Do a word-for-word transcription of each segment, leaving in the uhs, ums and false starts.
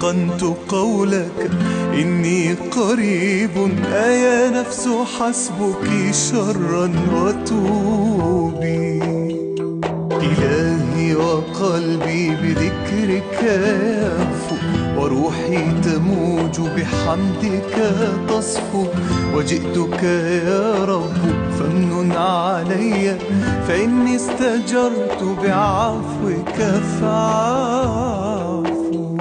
أيقنت قولك إني قريب، أيا نفس حسبك شرا وتوبي. إلهي وقلبي بذكرك يهفو، وروحي تموج بحمدك تصفو، وجئتك يا رب فامنن علي، فإني استجرت بعفوك فاعفو.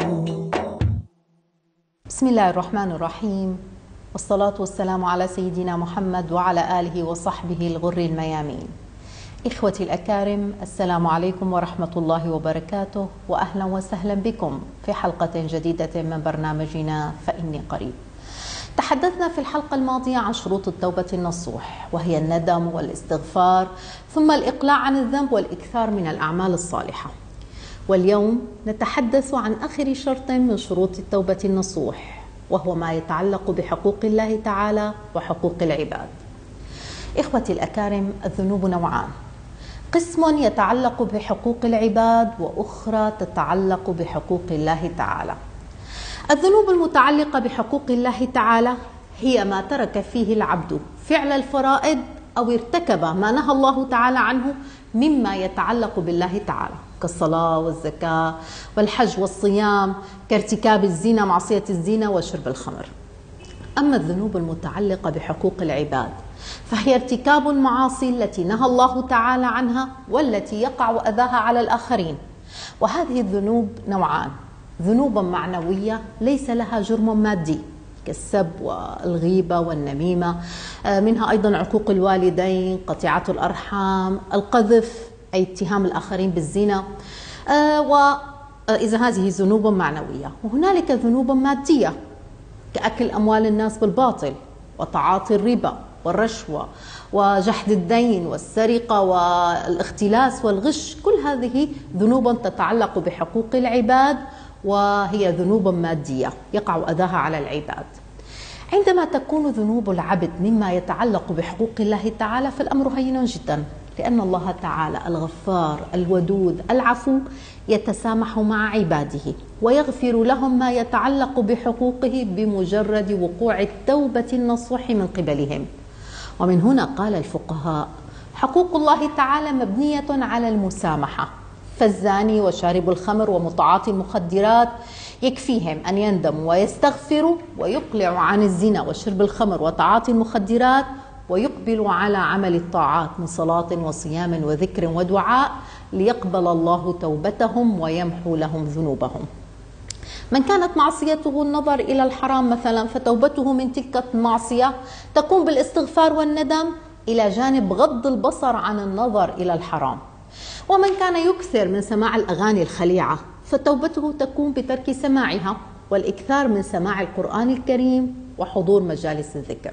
بسم الله الرحمن الرحيم، والصلاة والسلام على سيدنا محمد وعلى آله وصحبه الغر الميامين. إخوتي الأكارم، السلام عليكم ورحمة الله وبركاته، وأهلا وسهلا بكم في حلقة جديدة من برنامجنا فإني قريب. تحدثنا في الحلقة الماضية عن شروط التوبة النصوح، وهي الندم والاستغفار ثم الإقلاع عن الذنب والإكثار من الأعمال الصالحة. واليوم نتحدث عن آخر شرط من شروط التوبة النصوح، وهو ما يتعلق بحقوق الله تعالى وحقوق العباد. إخوتي الأكارم، الذنوب نوعان: قسم يتعلق بحقوق العباد، وأخرى تتعلق بحقوق الله تعالى. الذنوب المتعلقة بحقوق الله تعالى هي ما ترك فيه العبد فعل الفرائض أو ارتكب ما نهى الله تعالى عنه مما يتعلق بالله تعالى، كالصلاة والزكاة والحج والصيام، كارتكاب الزنا، معصية الزنا، وشرب الخمر. أما الذنوب المتعلقة بحقوق العباد فهي ارتكاب المعاصي التي نهى الله تعالى عنها والتي يقع أذاها على الآخرين. وهذه الذنوب نوعان: ذنوب معنوية ليس لها جرم مادي كالسب والغيبة والنميمة، منها أيضا عقوق الوالدين، قطيعة الأرحام، القذف أي اتهام الآخرين بالزنا، وإذا هذه ذنوب معنوية. وهنالك ذنوب مادية كأكل أموال الناس بالباطل، وتعاطي الربا والرشوة وجحد الدين والسرقة والاختلاس والغش. كل هذه ذنوب تتعلق بحقوق العباد، وهي ذنوب مادية يقع أذاها على العباد. عندما تكون ذنوب العبد مما يتعلق بحقوق الله تعالى فالأمر هين جدا، لأن الله تعالى الغفار الودود العفو يتسامح مع عباده ويغفر لهم ما يتعلق بحقوقه بمجرد وقوع التوبة النصوح من قبلهم. ومن هنا قال الفقهاء: حقوق الله تعالى مبنية على المسامحة، فالزاني وشارب الخمر ومتعاطي المخدرات يكفيهم أن يندموا ويستغفروا ويقلعوا عن الزنا وشرب الخمر وتعاطي المخدرات، ويقبلوا على عمل الطاعات من صلاة وصيام وذكر ودعاء، ليقبل الله توبتهم ويمحو لهم ذنوبهم. من كانت معصيته النظر إلى الحرام مثلا، فتوبته من تلك المعصية تكون بالاستغفار والندم إلى جانب غض البصر عن النظر إلى الحرام. ومن كان يكثر من سماع الأغاني الخليعة فتوبته تكون بترك سماعها والإكثار من سماع القرآن الكريم وحضور مجالس الذكر.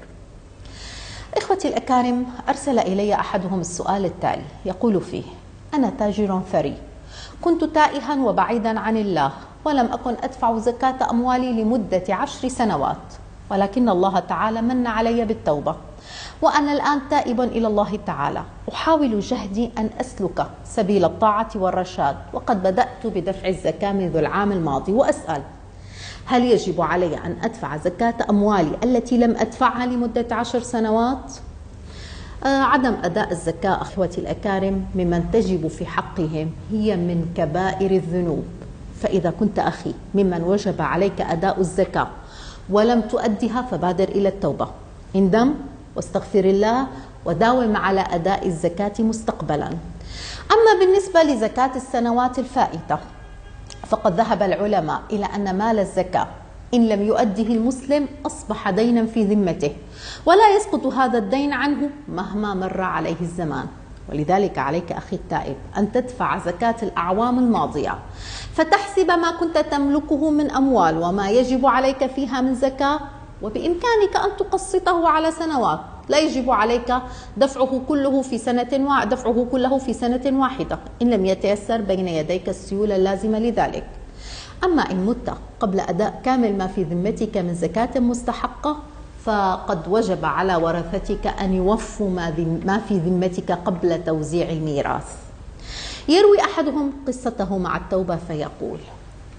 إخوتي الأكارم، أرسل إلي أحدهم السؤال التالي يقول فيه: أنا تاجر ثري، كنت تائها وبعيدا عن الله، ولم أكن أدفع زكاة أموالي لمدة عشر سنوات، ولكن الله تعالى من علي بالتوبة، وأنا الآن تائب إلى الله تعالى، أحاول جهدي أن أسلك سبيل الطاعة والرشاد، وقد بدأت بدفع الزكاة منذ العام الماضي، وأسأل: هل يجب علي أن أدفع زكاة أموالي التي لم أدفعها لمدة عشر سنوات؟ آه عدم أداء الزكاة أخوتي الأكارم ممن تجب في حقهم هي من كبائر الذنوب. فإذا كنت أخي ممن وجب عليك أداء الزكاة ولم تؤدها فبادر إلى التوبة، اندم واستغفر الله وداوم على أداء الزكاة مستقبلا. أما بالنسبة لزكاة السنوات الفائتة فقد ذهب العلماء إلى أن مال الزكاة إن لم يؤده المسلم أصبح دينا في ذمته، ولا يسقط هذا الدين عنه مهما مر عليه الزمان. ولذلك عليك أخي التائب أن تدفع زكاة الأعوام الماضية، فتحسب ما كنت تملكه من أموال وما يجب عليك فيها من زكاة، وبإمكانك أن تقسطه على سنوات، لا يجب عليك دفعه كله في سنة دفعه كله في سنة واحدة إن لم يتيسر بين يديك السيولة اللازمة لذلك. أما إن مت قبل أداء كامل ما في ذمتك من زكاة مستحقة فقد وجب على ورثتك أن يوفوا ما في ذمتك قبل توزيع الميراث. يروي أحدهم قصته مع التوبة فيقول: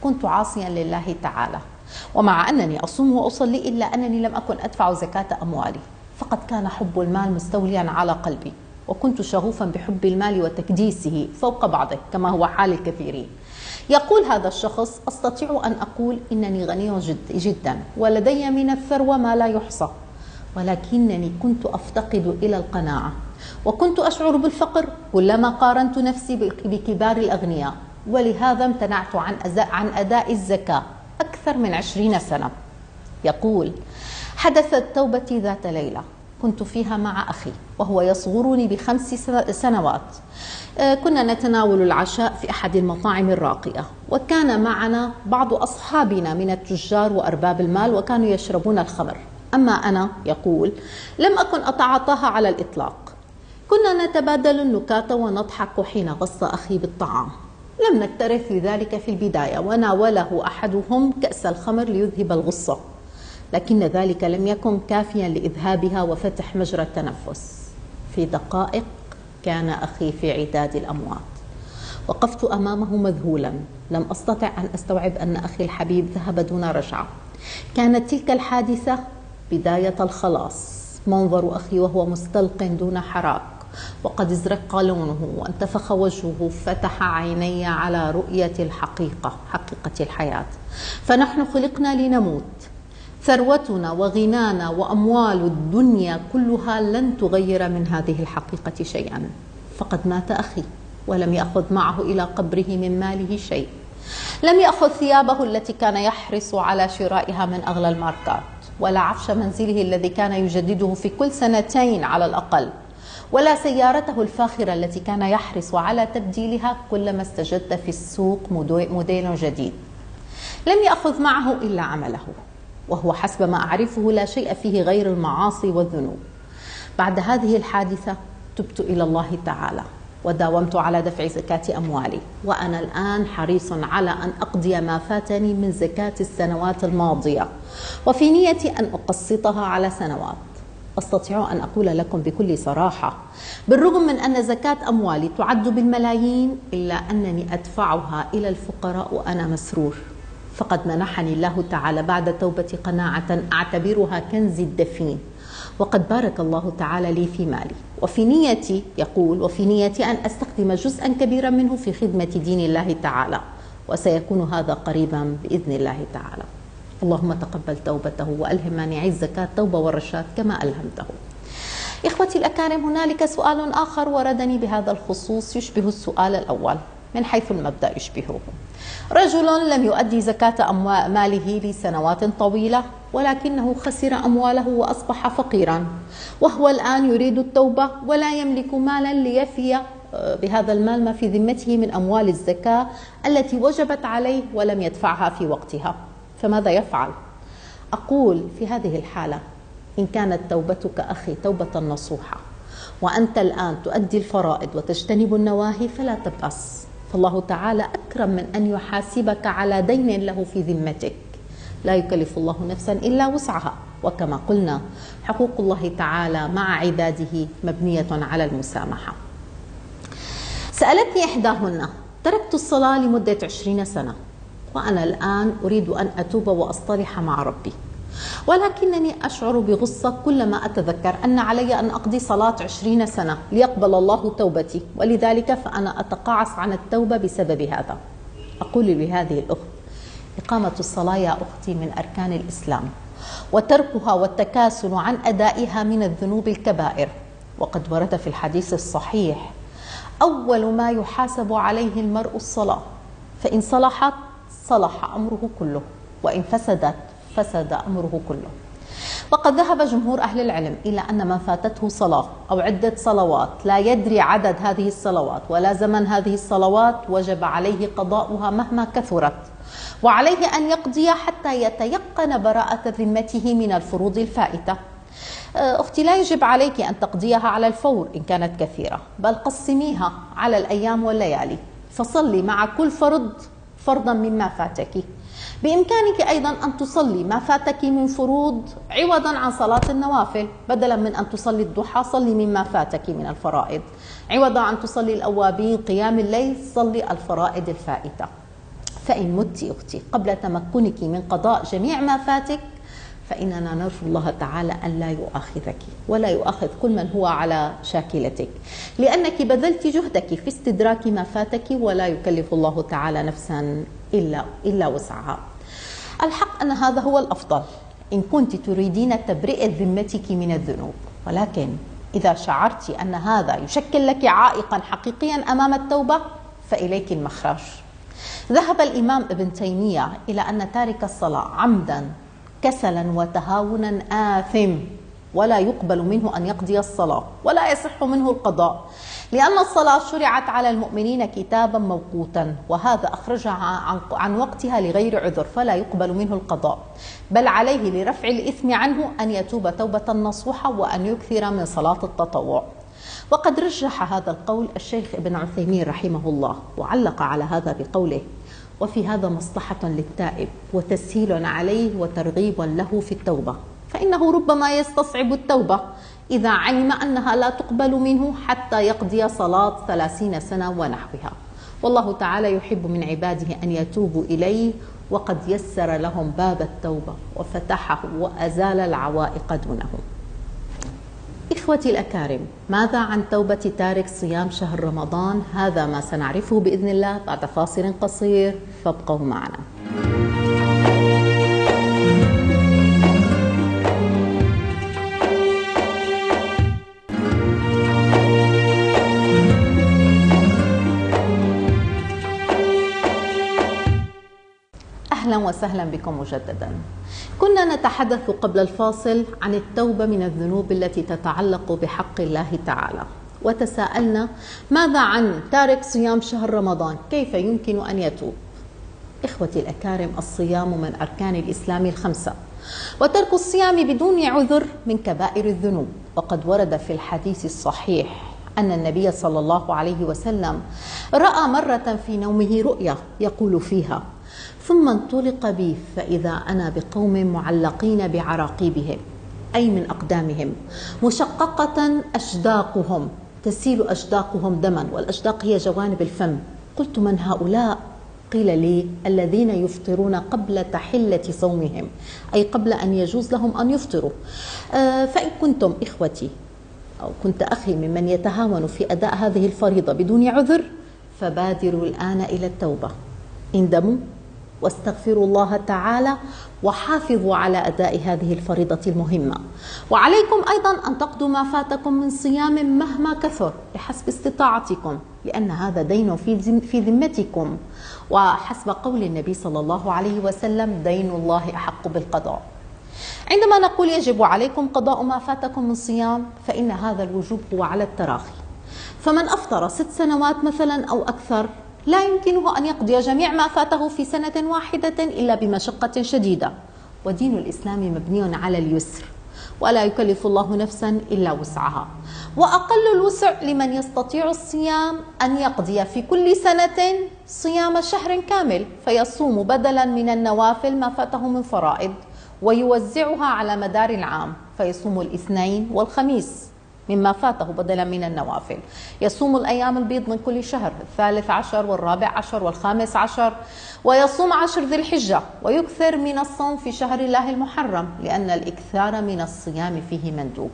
كنت عاصيا لله تعالى، ومع أنني أصوم وأصلي إلا أنني لم أكن أدفع زكاة أموالي، فقد كان حب المال مستوليا على قلبي، وكنت شغوفا بحب المال وتكديسه فوق بعضه كما هو حال الكثيرين. يقول هذا الشخص: أستطيع أن أقول إنني غني جد جدا ولدي من الثروة ما لا يحصى، ولكنني كنت أفتقد إلى القناعة، وكنت أشعر بالفقر كلما قارنت نفسي بكبار الأغنياء، ولهذا امتنعت عن عن أداء الزكاة أكثر من عشرين سنة. يقول: حدثت توبتي ذات ليلة كنت فيها مع أخي وهو يصغرني بخمس سنوات. كنا نتناول العشاء في أحد المطاعم الراقية، وكان معنا بعض أصحابنا من التجار وأرباب المال وكانوا يشربون الخمر، أما أنا، يقول، لم أكن أتعاطاها على الإطلاق. كنا نتبادل النكات ونضحك حين غص أخي بالطعام. لم نكترث لذلك في البداية، وناوله أحدهم كأس الخمر ليذهب الغصة، لكن ذلك لم يكن كافيا لإذهابها وفتح مجرى التنفس. في دقائق كان أخي في عداد الأموات. وقفت أمامه مذهولا، لم أستطع أن أستوعب أن أخي الحبيب ذهب دون رجعة. كانت تلك الحادثة بداية الخلاص. منظر أخي وهو مستلق دون حراك وقد ازرق لونه وانتفخ وجهه فتح عيني على رؤية الحقيقة، حقيقة الحياة. فنحن خلقنا لنموت. ثروتنا وغنانا وأموال الدنيا كلها لن تغير من هذه الحقيقة شيئا. فقد مات أخي ولم يأخذ معه إلى قبره من ماله شيء. لم يأخذ ثيابه التي كان يحرص على شرائها من أغلى الماركات، ولا عفش منزله الذي كان يجدده في كل سنتين على الأقل، ولا سيارته الفاخرة التي كان يحرص على تبديلها كلما استجد في السوق موديل جديد. لم يأخذ معه إلا عمله، وهو حسب ما أعرفه لا شيء فيه غير المعاصي والذنوب. بعد هذه الحادثة تبت إلى الله تعالى وداومت على دفع زكاة أموالي، وأنا الآن حريص على أن أقضي ما فاتني من زكاة السنوات الماضية، وفي نيتي أن أقسطها على سنوات. أستطيع أن أقول لكم بكل صراحة، بالرغم من أن زكاة أموالي تعد بالملايين، إلا أنني أدفعها إلى الفقراء وأنا مسرور، فقد منحني الله تعالى بعد توبتي قناعة أعتبرها كنزي الدفين، وقد بارك الله تعالى لي في مالي، وفي نيتي، يقول، وفي نيتي أن أستخدم جزءا كبيرا منه في خدمة دين الله تعالى، وسيكون هذا قريبا بإذن الله تعالى. اللهم تقبل توبته وألهم مانعي الزكاة التوبة والرشاد كما ألهمته. إخوتي الأكارم، هنالك سؤال آخر وردني بهذا الخصوص يشبه السؤال الأول، من حيث المبدأ يشبهه. رجل لم يؤدي زكاة ماله لسنوات طويلة، ولكنه خسر أمواله وأصبح فقيرا، وهو الآن يريد التوبة ولا يملك مالا ليفي بهذا المال ما في ذمته من أموال الزكاة التي وجبت عليه ولم يدفعها في وقتها، فماذا يفعل؟ أقول في هذه الحالة: إن كانت توبتك أخي توبة نصوحة وأنت الآن تؤدي الفرائض وتجتنب النواهي فلا تبأس، فالله تعالى أكرم من أن يحاسبك على دين له في ذمتك. لا يكلف الله نفسا إلا وسعها، وكما قلنا حقوق الله تعالى مع عباده مبنية على المسامحة. سألتني إحداهن: تركت الصلاة لمدة عشرين سنة، وأنا الآن أريد أن أتوب وأصطلح مع ربي، ولكنني أشعر بغصة كلما أتذكر أن علي أن أقضي صلاة عشرين سنة ليقبل الله توبتي، ولذلك فأنا أتقاعس عن التوبة بسبب هذا. أقول لهذه الأخت: إقامة الصلاة يا أختي من أركان الإسلام، وتركها والتكاسل عن أدائها من الذنوب الكبائر، وقد ورد في الحديث الصحيح: أول ما يحاسب عليه المرء الصلاة، فإن صلحت صلح أمره كله، وإن فسدت فسد أمره كله. وقد ذهب جمهور أهل العلم إلى أن من فاتته صلاة أو عدة صلوات لا يدري عدد هذه الصلوات ولا زمن هذه الصلوات وجب عليه قضاؤها مهما كثرت، وعليه أن يقضي حتى يتيقن براءة ذمته من الفروض الفائتة. أختي، لا يجب عليك أن تقضيها على الفور إن كانت كثيرة، بل قسميها على الأيام والليالي، فصلي مع كل فرض فرضا مما فاتك. بإمكانك أيضا أن تصلي ما فاتك من فروض عوضا عن صلاة النوافل، بدلا من أن تصلي الضحى صلي مما فاتك من الفرائض، عوضا عن تصلي الأوابين قيام الليل صلي الفرائض الفائتة. فإن مت أختي قبل تمكنك من قضاء جميع ما فاتك فإننا نرجو الله تعالى أن لا يؤاخذك ولا يؤاخذ كل من هو على شاكلتك، لأنك بذلت جهدك في استدراك ما فاتك، ولا يكلف الله تعالى نفسا إلا إلا وسعها. الحق أن هذا هو الأفضل إن كنت تريدين تبرئة ذمتك من الذنوب، ولكن إذا شعرت أن هذا يشكل لك عائقا حقيقيا أمام التوبة فإليك المخرج. ذهب الإمام ابن تيمية إلى أن تارك الصلاة عمدا كسلا وتهاونا آثم، ولا يقبل منه أن يقضي الصلاة ولا يصح منه القضاء، لأن الصلاة شرعت على المؤمنين كتابا موقوتا، وهذا أخرجها عن, عن وقتها لغير عذر، فلا يقبل منه القضاء، بل عليه لرفع الإثم عنه أن يتوب توبة نصوحة وأن يكثر من صلاة التطوع. وقد رجح هذا القول الشيخ ابن عثيمين رحمه الله، وعلق على هذا بقوله: وفي هذا مصلحة للتائب وتسهيل عليه وترغيب له في التوبة، فإنه ربما يستصعب التوبة إذا علم أنها لا تقبل منه حتى يقضي صلاة ثلاثين سنة ونحوها، والله تعالى يحب من عباده أن يتوبوا إليه، وقد يسر لهم باب التوبة وفتحه وأزال العوائق دونهم. إخوتي الأكارم، ماذا عن توبة تارك صيام شهر رمضان؟ هذا ما سنعرفه بإذن الله بعد فاصل قصير، فابقوا معنا. أهلا وسهلا بكم مجددا. كنا نتحدث قبل الفاصل عن التوبة من الذنوب التي تتعلق بحق الله تعالى، وتساءلنا ماذا عن تارك صيام شهر رمضان؟ كيف يمكن أن يتوب؟ إخوتي الأكارم، الصيام من أركان الإسلام الخمسة، وترك الصيام بدون عذر من كبائر الذنوب، وقد ورد في الحديث الصحيح أن النبي صلى الله عليه وسلم رأى مرة في نومه رؤيا يقول فيها: ثم انطلق بي فإذا أنا بقوم معلقين بعراقيبهم، أي من أقدامهم، مشققة أشداقهم، تسيل أشداقهم دما، والأشداق هي جوانب الفم. قلت: من هؤلاء؟ قيل لي: الذين يفطرون قبل تحلة صومهم، أي قبل أن يجوز لهم أن يفطروا. آه فإن كنتم إخوتي أو كنت أخي ممن يتهاون في أداء هذه الفريضة بدون عذر، فبادروا الآن إلى التوبة، اندموا واستغفروا الله تعالى، وحافظوا على أداء هذه الفريضة المهمة. وعليكم أيضا أن تقضوا ما فاتكم من صيام مهما كثر بحسب استطاعتكم، لأن هذا دين في ذمتكم، وحسب قول النبي صلى الله عليه وسلم: دين الله أحق بالقضاء. عندما نقول يجب عليكم قضاء ما فاتكم من صيام، فإن هذا الوجوب هو على التراخي، فمن أفطر ست سنوات مثلا أو أكثر لا يمكنه أن يقضي جميع ما فاته في سنة واحدة إلا بمشقة شديدة، ودين الإسلام مبني على اليسر، ولا يكلف الله نفسا إلا وسعها. وأقل الوسع لمن يستطيع الصيام أن يقضي في كل سنة صيام شهر كامل، فيصوم بدلا من النوافل ما فاته من فرائض، ويوزعها على مدار العام، فيصوم الاثنين والخميس مما فاته بدلا من النوافل، يصوم الأيام البيض من كل شهر، الثالث عشر والرابع عشر والخامس عشر، ويصوم عشر ذي الحجة، ويكثر من الصوم في شهر الله المحرم، لأن الإكثار من الصيام فيه مندوب.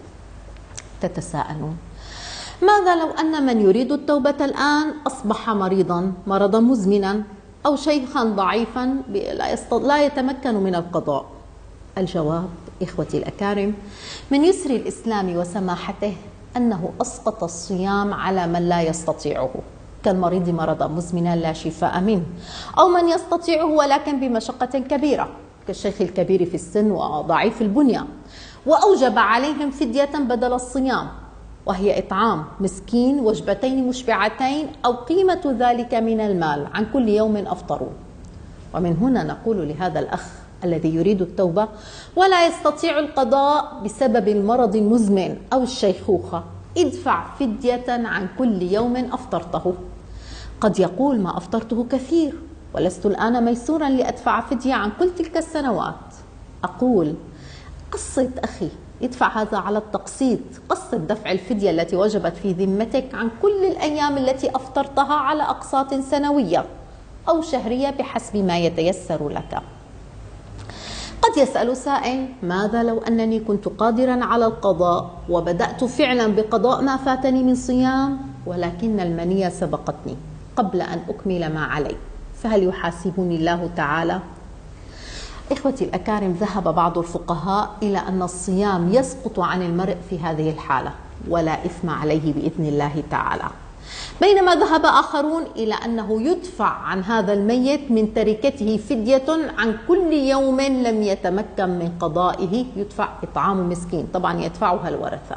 تتساءلون: ماذا لو أن من يريد التوبة الآن أصبح مريضا مرضا مزمنا، أو شيخا ضعيفا لا يتمكن من القضاء؟ الجواب إخوتي الأكارم: من يسر الإسلام وسماحته أنه أسقط الصيام على من لا يستطيعه، كالمريض مرضا مزمنا لا شفاء منه، أو من يستطيعه ولكن بمشقة كبيرة، كالشيخ الكبير في السن وضعيف البنية، وأوجب عليهم فدية بدل الصيام، وهي إطعام مسكين وجبتين مشبعتين أو قيمة ذلك من المال عن كل يوم أفطروا. ومن هنا نقول لهذا الأخ الذي يريد التوبة ولا يستطيع القضاء بسبب المرض المزمن أو الشيخوخة: ادفع فدية عن كل يوم أفطرته. قد يقول: ما أفطرته كثير ولست الآن ميسورا لأدفع فدية عن كل تلك السنوات. أقول: قسط أخي، ادفع هذا على التقسيط، قسط دفع الفدية التي وجبت في ذمتك عن كل الأيام التي أفطرتها على أقساط سنوية، أو شهرية بحسب ما يتيسر لك. قد يسأل سائل: ماذا لو أنني كنت قادرا على القضاء وبدأت فعلا بقضاء ما فاتني من صيام، ولكن المنية سبقتني قبل أن أكمل ما علي، فهل يحاسبني الله تعالى؟ إخوتي الأكارم، ذهب بعض الفقهاء إلى أن الصيام يسقط عن المرء في هذه الحالة ولا إثم عليه بإذن الله تعالى، بينما ذهب آخرون إلى أنه يدفع عن هذا الميت من تركته فدية عن كل يوم لم يتمكن من قضائه، يدفع إطعام مسكين، طبعا يدفعها الورثة.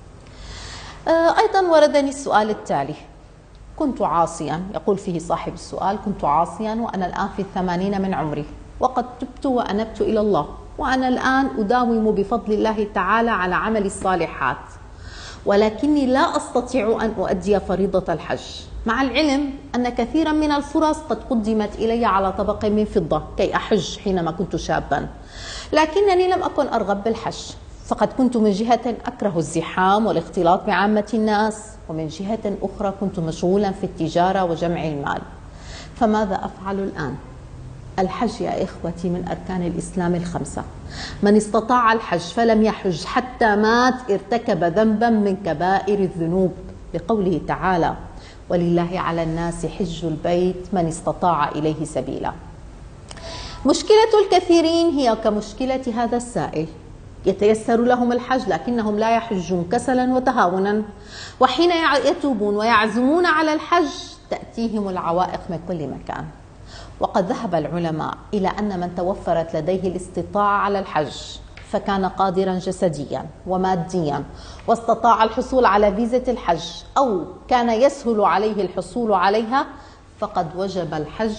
أيضا وردني السؤال التالي: كنت عاصيا، يقول فيه صاحب السؤال: كنت عاصيا وأنا الآن في الثمانين من عمري، وقد تبت وأنبت إلى الله، وأنا الآن أداوم بفضل الله تعالى على عمل الصالحات، ولكني لا أستطيع أن أؤدي فريضة الحج، مع العلم أن كثيرا من الفرص قد قدمت إلي على طبق من فضة كي أحج حينما كنت شابا، لكنني لم أكن أرغب بالحج، فقد كنت من جهة أكره الزحام والاختلاط بعامة الناس، ومن جهة أخرى كنت مشغولا في التجارة وجمع المال، فماذا أفعل الآن؟ الحج يا إخوتي من أركان الإسلام الخمسة، من استطاع الحج فلم يحج حتى مات ارتكب ذنبا من كبائر الذنوب، لقوله تعالى: ولله على الناس حج البيت من استطاع إليه سبيلا. مشكلة الكثيرين هي كمشكلة هذا السائل، يتيسر لهم الحج لكنهم لا يحجون كسلا وتهاونا، وحين يتوبون ويعزمون على الحج تأتيهم العوائق من كل مكان. وقد ذهب العلماء إلى أن من توفرت لديه الاستطاعة على الحج فكان قادرا جسديا وماديا واستطاع الحصول على فيزة الحج، أو كان يسهل عليه الحصول عليها، فقد وجب الحج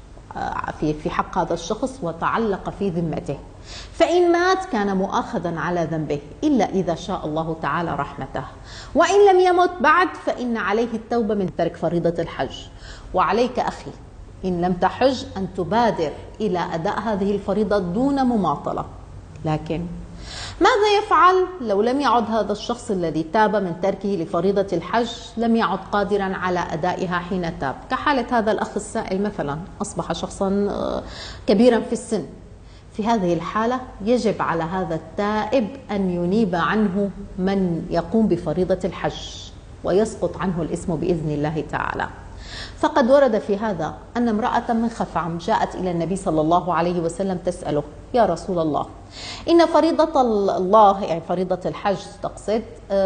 في حق هذا الشخص وتعلق في ذمته، فإن مات كان مؤاخذا على ذنبه إلا إذا شاء الله تعالى رحمته، وإن لم يمت بعد فإن عليه التوبة من ترك فريضة الحج. وعليك أخي إن لم تحج أن تبادر إلى أداء هذه الفريضة دون مماطلة. لكن ماذا يفعل لو لم يعد هذا الشخص الذي تاب من تركه لفريضة الحج لم يعد قادرا على أدائها حين تاب؟ كحالة هذا الأخ السائل مثلا، أصبح شخصا كبيرا في السن، في هذه الحالة يجب على هذا التائب أن ينيب عنه من يقوم بفريضة الحج ويسقط عنه الإثم بإذن الله تعالى. فقد ورد في هذا أن امرأة من خثعم جاءت إلى النبي صلى الله عليه وسلم تسأله: يا رسول الله، إن فريضة الله، يعني فريضة الحج تقصد،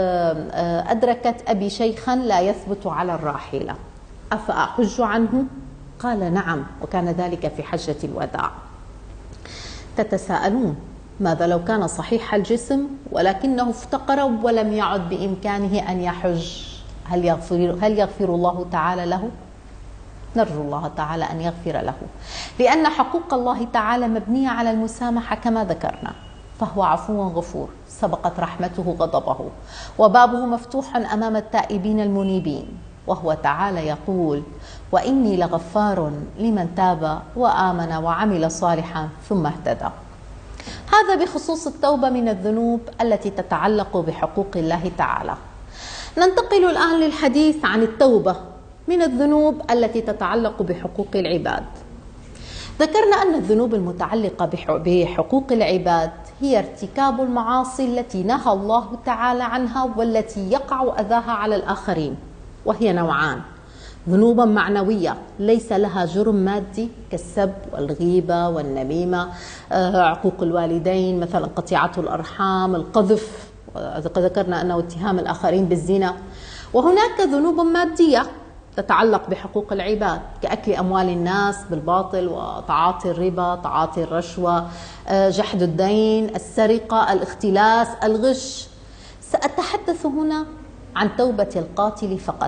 أدركت أبي شيخا لا يثبت على الراحلة، أفأحج عنه؟ قال: نعم، وكان ذلك في حجة الوداع. تتساءلون: ماذا لو كان صحيح الجسم ولكنه افتقر ولم يعد بإمكانه أن يحج؟ هل يغفر, هل يغفر الله تعالى له؟ نرجو الله تعالى أن يغفر له، لأن حقوق الله تعالى مبنية على المسامحة كما ذكرنا، فهو عفو غفور سبقت رحمته غضبه، وبابه مفتوح أمام التائبين المنيبين، وهو تعالى يقول: وإني لغفار لمن تاب وآمن وعمل صالحا ثم اهتدى. هذا بخصوص التوبة من الذنوب التي تتعلق بحقوق الله تعالى. ننتقل الآن للحديث عن التوبة من الذنوب التي تتعلق بحقوق العباد. ذكرنا أن الذنوب المتعلقة بحقوق العباد هي ارتكاب المعاصي التي نهى الله تعالى عنها والتي يقع أذاها على الآخرين، وهي نوعان: ذنوبا معنوية ليس لها جرم مادي كالسب والغيبة والنميمة، عقوق الوالدين مثلا، قطيعة الأرحام، القذف، ذكرنا أنه اتهام الآخرين بالزنا. وهناك ذنوب مادية تتعلق بحقوق العباد كأكل أموال الناس بالباطل وتعاطي الربا، تعاطي الرشوة، جحد الدين، السرقة، الاختلاس، الغش. سأتحدث هنا عن توبة القاتل فقط،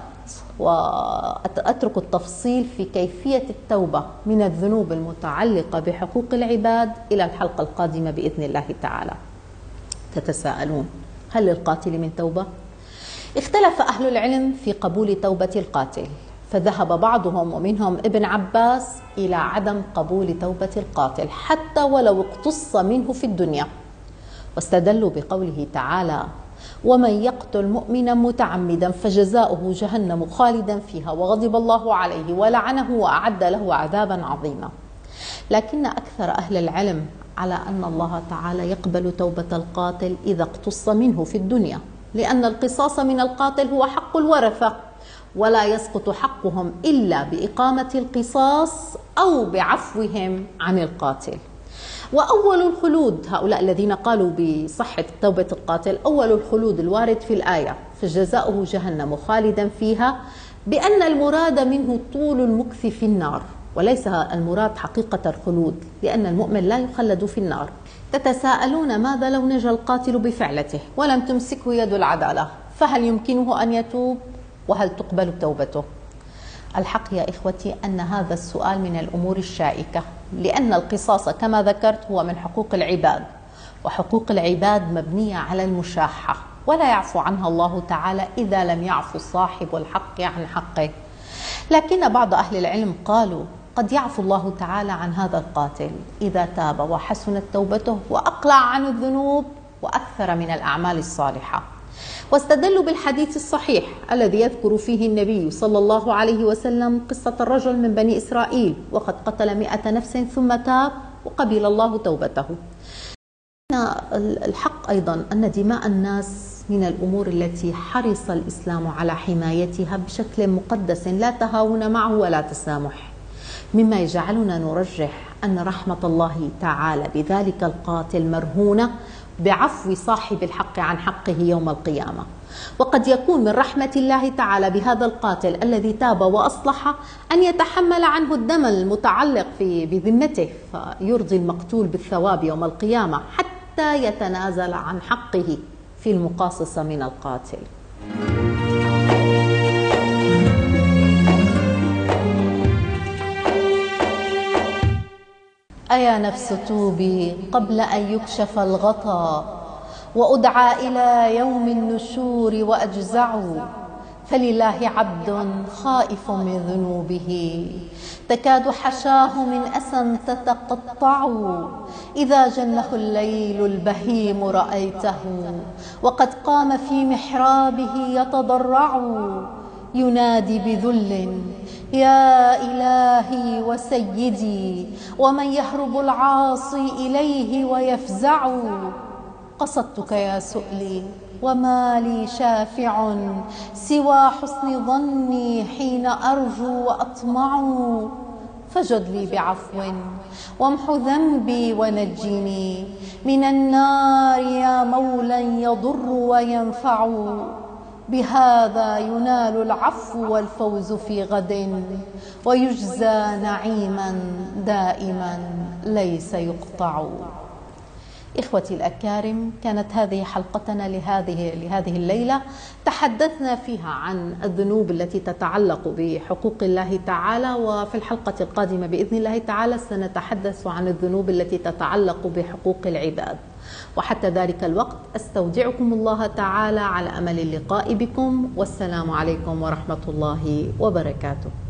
وأترك التفصيل في كيفية التوبة من الذنوب المتعلقة بحقوق العباد إلى الحلقة القادمة بإذن الله تعالى. تتساءلون: هل للقاتل من توبة؟ اختلف أهل العلم في قبول توبة القاتل، فذهب بعضهم ومنهم ابن عباس إلى عدم قبول توبة القاتل حتى ولو اقتص منه في الدنيا، واستدلوا بقوله تعالى: ومن يقتل مؤمنا متعمدا فجزاؤه جهنم خالدا فيها وغضب الله عليه ولعنه وأعد له عذابا عظيما. لكن أكثر أهل العلم على أن الله تعالى يقبل توبة القاتل إذا اقتص منه في الدنيا، لأن القصاص من القاتل هو حق الورثة، ولا يسقط حقهم إلا بإقامة القصاص أو بعفوهم عن القاتل. وأول الخلود، هؤلاء الذين قالوا بصحة توبة القاتل، أول الخلود الوارد في الآية فجزاؤه جهنم خالدا فيها، بأن المراد منه طول المكث في النار، وليس المراد حقيقة الخلود، لأن المؤمن لا يخلد في النار. تتساءلون ماذا لو نجا القاتل بفعلته ولم تمسكه يد العدالة، فهل يمكنه أن يتوب؟ وهل تقبل توبته؟ الحق يا إخوتي أن هذا السؤال من الأمور الشائكة، لأن القصاص كما ذكرت هو من حقوق العباد، وحقوق العباد مبنية على المشاحة، ولا يعفو عنها الله تعالى إذا لم يعفو صاحب الحق عن حقه. لكن بعض أهل العلم قالوا قد يعفو الله تعالى عن هذا القاتل إذا تاب وحسنت توبته وأقلع عن الذنوب وأكثر من الأعمال الصالحة، واستدلوا بالحديث الصحيح الذي يذكر فيه النبي صلى الله عليه وسلم قصة الرجل من بني إسرائيل وقد قتل مئة نفس ثم تاب وقبل الله توبته. الحق أيضا أن دماء الناس من الأمور التي حرص الإسلام على حمايتها بشكل مقدس لا تهاون معه ولا تسامح، مما يجعلنا نرجح أن رحمة الله تعالى بذلك القاتل مرهونة بعفو صاحب الحق عن حقه يوم القيامة. وقد يكون من رحمة الله تعالى بهذا القاتل الذي تاب وأصلح أن يتحمل عنه الدم المتعلق في بذمته، فيرضي المقتول بالثواب يوم القيامة حتى يتنازل عن حقه في المقاصصة من القاتل. أيا نفس توبي قبل أن يكشف الغطاء وأدعى إلى يوم النشور وأجزع، فلله عبد خائف من ذنوبه تكاد حشاه من أسى تتقطع، إذا جنه الليل البهيم رأيته وقد قام في محرابه يتضرع، ينادي بذل يا إلهي وسيدي، ومن يهرب العاصي إليه ويفزع، قصدتك يا سؤلي وما لي شافع سوى حسن ظني حين أرجو وأطمع، فجد لي بعفو وامح ذنبي ونجني من النار يا مولى يضر وينفع، بهذا ينال العفو والفوز في غد ويجزى نعيما دائما ليس يقطع. إخوتي الأكارم، كانت هذه حلقتنا لهذه لهذه الليلة، تحدثنا فيها عن الذنوب التي تتعلق بحقوق الله تعالى، وفي الحلقة القادمة بإذن الله تعالى سنتحدث عن الذنوب التي تتعلق بحقوق العباد. وحتى ذلك الوقت أستودعكم الله تعالى على أمل اللقاء بكم، والسلام عليكم ورحمة الله وبركاته.